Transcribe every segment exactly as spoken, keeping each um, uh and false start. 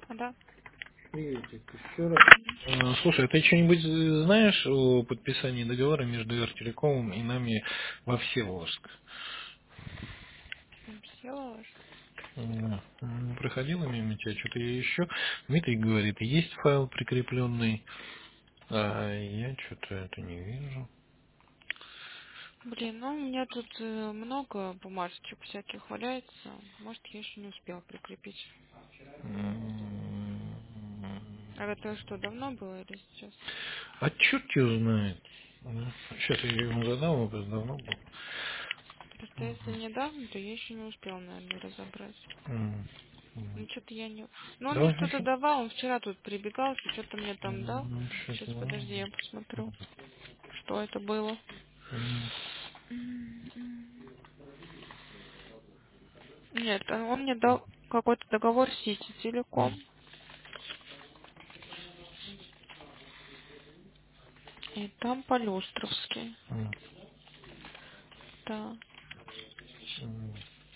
Да. Приветик, еще раз. А, Слушай, а ты что-нибудь знаешь о подписании договора между Эртелекомом и нами во Всеволожск? Всё. М, м, Проходила мимо тебя, что-то я еще. Дмитрий говорит, есть файл прикрепленный, а я что-то это не вижу. Блин, ну у меня тут э, много бумажечек всяких валяется. Может, я еще не успела прикрепить. М, А это что, давно было или сейчас? А черт его знает. Сейчас я ему задам вопрос, давно был. Просто если недавно, то я еще не успела, наверное, разобрать. М, м. Ну, что-то я не... Ну, он мне Давай, что-то значит. давал, он вчера тут прибегал, что-то мне там дал. Ну, Сейчас, что-то, подожди, я посмотрю, что это было. м, М-м-м. Нет, а он мне дал какой-то договор с Сити Телеком. м, И там Полюстровский. м, Да. м.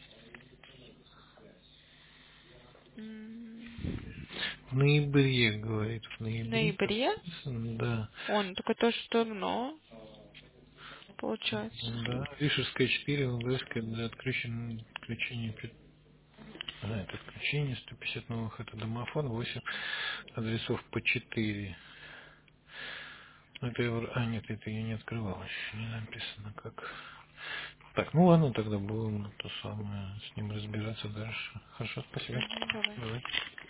М, В ноябре, говорит, в В ноябре ноябре? подписан, да. Он, так это что равно, получается. Да, Вишерская четыре, Луганская для отключения, отключения, пи- а, это отключение, сто пятьдесят новых, это домофон, восемь адресов по четыре. Это я, вр- а, нет, это я не открывал еще, не написано как. Так, ну ладно, тогда будем то самое, с ним разбираться дальше. Хорошо, спасибо. Мгм, давай. Давай.